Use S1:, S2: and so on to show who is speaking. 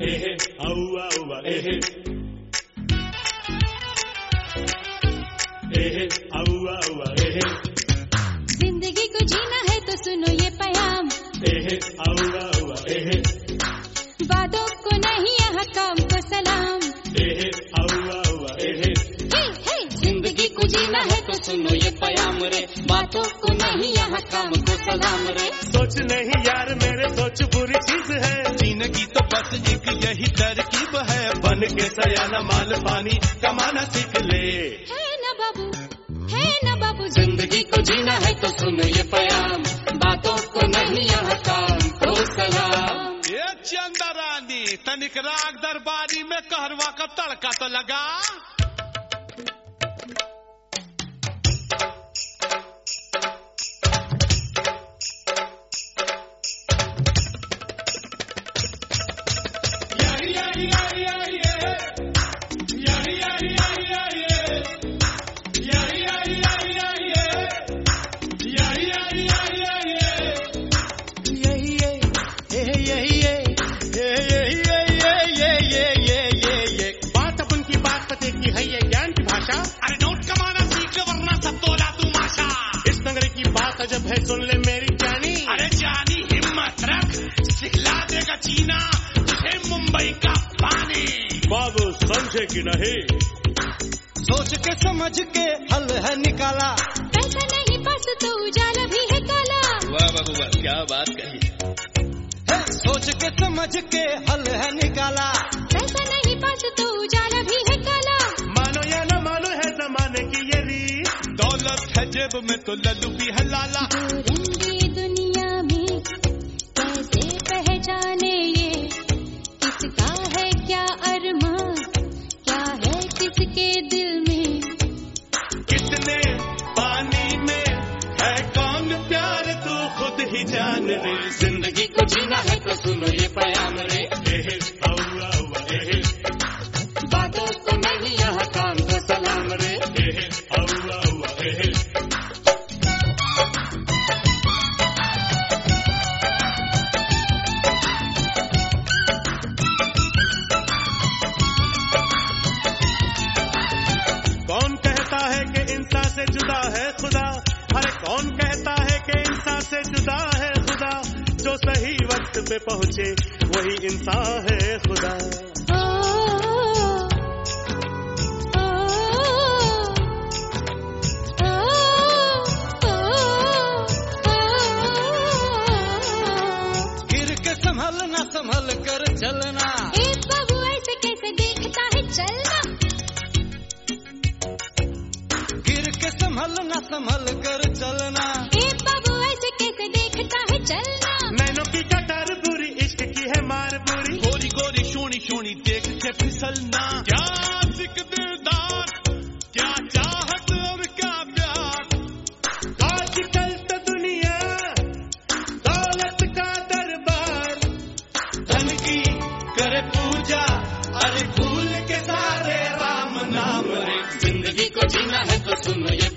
S1: एहे औवा औवा एहे एहे औवा औवा एहे।
S2: जिंदगी को जीना है तो सुनो ये पैगाम,
S1: एहे औवा औवा एहे।
S2: बातों को नहीं यहाँ काम को सलाम,
S1: एहे औवा औवा एहे।
S2: जिंदगी को जीना है तो सुनो ये पैगाम रे, बातों को नहीं यहाँ काम को सलाम रे।
S1: सोच नहीं यार मेरे सोच बुरी चीज है,
S3: जीने की तो बस एक यही तरकीब है।
S1: बन के सयाना माल पानी कमाना सीख ले।
S2: है ना बाबू जिंदगी को जीना है तो सुनो ये पैगाम, बातों को नहीं यहाँ काम को सलाम।
S3: ये चंदा रानी तनिक राग दरबारी में कहरवा का तड़का तो लगा।
S1: जब है सुन ले मेरी जानी।
S3: अरे जानी हिम्मत रख, सिखला देगा जीना तुझे मुंबई का पानी।
S1: बाबू समझे कि नहीं,
S3: सोच के समझ के हल है निकाला।
S2: पैसा नहीं पास तो उजाला भी है काला।
S3: वाह बाबू वाह, क्या बात कही। सोच के समझ के हल है निकाला।
S2: पैसा नहीं पास तो उजाला भी है काला।
S1: मानो या न मानो है जमाने की ये रीत,
S3: दौलत है जेब में तो लल्लू भी है लाला।
S2: रंगी दुनिया में कैसे पहचाने ये, किसका है क्या अरमान, क्या है किसके दिल में।
S1: कितने पानी में है कौन प्यार तू खुद ही जान ले।
S2: जिंदगी को जीना है तो सुनो ये पैगाम रे,
S1: एहे औवा औवा एहे।
S2: बातों को नहीं यहाँ काम को सलाम रे।
S1: एहे औवा औवा एहे। कौन कहता है कि इंसान से जुदा है खुदा, अरे कौन कहता है कि इंसान से जुदा है खुदा। जो सही वक्त पे पहुंचे वही इंसान है खुदा।
S3: गिर के संभलना संभल कर चलना।
S2: एक बाबू ऐसे कैसे देखता है चलना।
S3: गिर के संभलना संभल कर चलना।
S2: एक बाबू ऐसे कैसे देखता है चलना।
S1: नैनों की कटार बुरी, इश्क की है मार बुरी।
S3: गोरी गोरी शोनी शोनी देख के फिसलना। क्या सिक दिलदार, क्या चाहत और क्या प्यार।
S1: आजकल तो दुनिया दौलत का दरबार,
S3: धन की करे पूजा, अरे भूल के सारे राम नाम रे।
S2: जिंदगी को जीना है तो सुनो ये